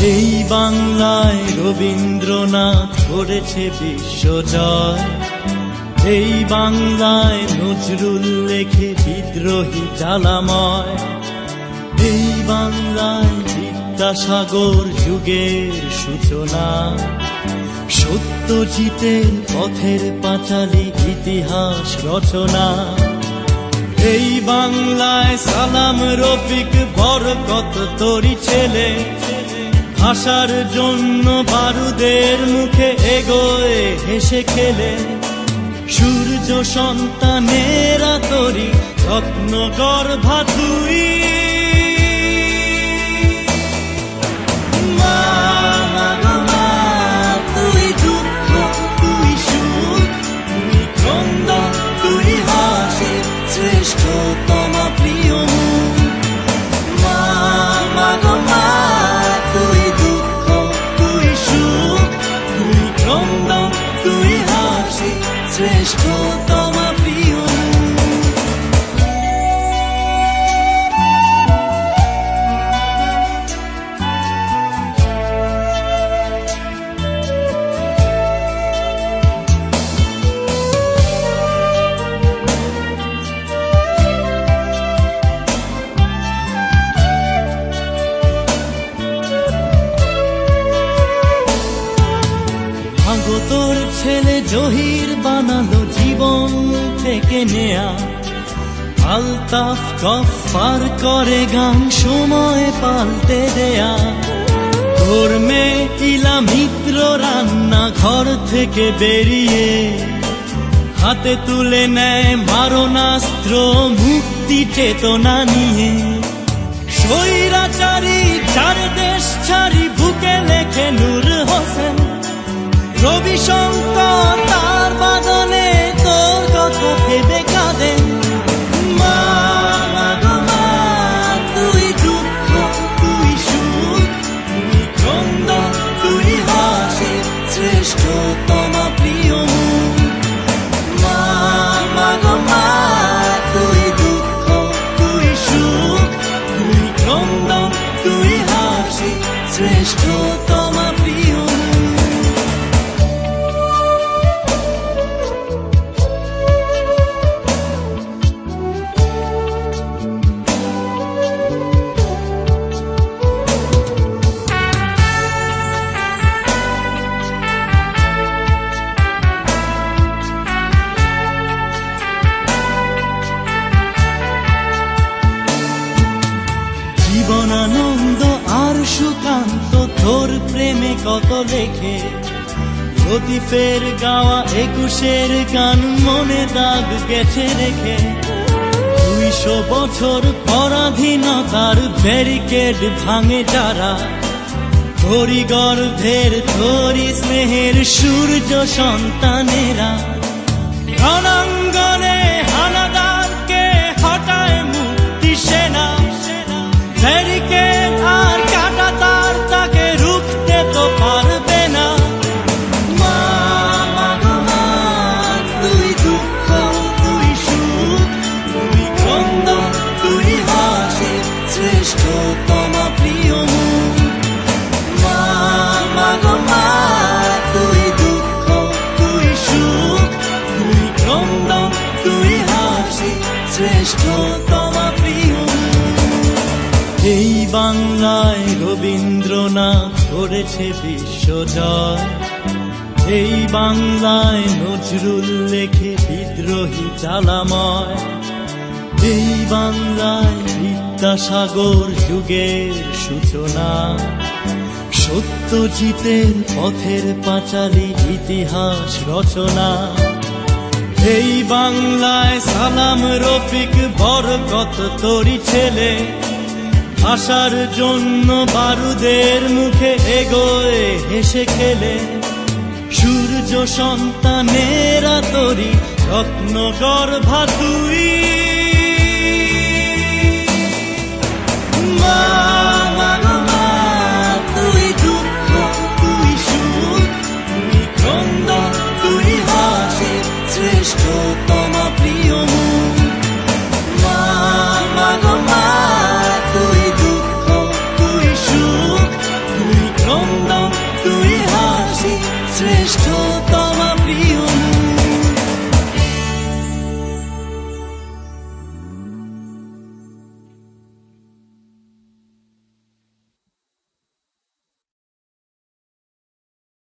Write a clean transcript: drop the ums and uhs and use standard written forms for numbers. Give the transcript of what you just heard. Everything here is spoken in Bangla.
এই বাংলায় রবীন্দ্রনাথ করেছে বিশ্বজয়। এই বাংলায় নজরুল লেখে বিদ্রোহী জ্বালাময়। এই বাংলায় বিদ্যাসাগর যুগের সূচনা। সত্যজিতের পথের পাঁচালী ইতিহাস রচনা। এই বাংলায় সালাম রফিক বরকত তরি ছেলে। ভাষার জন্য বারুদের মুখে এগোয় হেসে খেলে। সূর্য সন্তানেরা তরি রত্ন গর্ভা তুই। তুই দুঃখ তুই সুখ তুই ক্রন্দন তুই হাসি শ্রেষ্ঠতম প্রিয় মুখ। মা গো মা তুই দুঃখ তুই সুখ তুই ক্রন্দন তুই হাসি শ্রেষ্ঠতম প্রিয় মুখ। তোর ছেলে জহির বানালো জীবন থেকে নেয়া। আলতাফ গফফার করে গান সময় পাল্টে দেয়া। তোর মেয়ে ইলা মিত্র রান্না ঘর থেকে বেরিয়ে হাতে তুলে নেয় মারণাস্ত্র মুক্তি চেতনা নিয়ে। স্বৈরাচারী চার দেশ ছাড়ি বুকে লেখে নূর হোসেন। রবি শঙ্কর তার বাদনে তোর কথা ভেবে কাঁদেন। মা গো মা তুই দুঃখ তুই সুখ তুই ক্রন্দন তুই হাসি শ্রেষ্ঠতম প্রিয় মুখ। মা গো মা তুই দুঃখ তুই সুখ তুই ক্রন্দন তুই হাসি শ্রেষ্ঠতম প্রিয় মুখ। জীবনানন্দ আর সুকান্ত তোর প্রেমে কত লেখে। লতিফের গাওয়া ২১-এর গান মনে দাগ গেছে রেখে। ২০০ বছর পরাধীনতার ব্যারিকেড ভাঙে যারা। তোরি গর্ভের তোরি স্নেহের সূর্য সন্তানেরা। রণাঙ্গনে হানাদারকে হটায় মুক্তি সেনা। ব্যারিকেড আর কাটা তার তাকে রুখতে তো পারবে না। মা গো মা তুই দুঃখ তুই সুখ তুই ক্রন্দন তুই হাসি শ্রেষ্ঠতম প্রিয় মুখ। মা গো মা তুই দুঃখ তুই সুখ তুই ক্রন্দন তুই হাসি শ্রেষ্ঠতম প্রিয় মুখ। এই বাংলায় রবীন্দ্রনাথ করেছে বিশ্বজয়। এই বাংলায় নজরুল লেখে বিদ্রোহী জ্বালাময়। এই বাংলায় বিদ্যাসাগর যুগের সূচনা। সত্যজিতের পথের পাঁচালী ইতিহাস রচনা। এই বাংলায় সালাম রফিক বরকত তরি ছেলে। ভাষার জন্য বারুদের মুখে এগোয় হেসে খেলে। সূর্য সন্তানেরা তরি রত্ন গর্ভা তুই।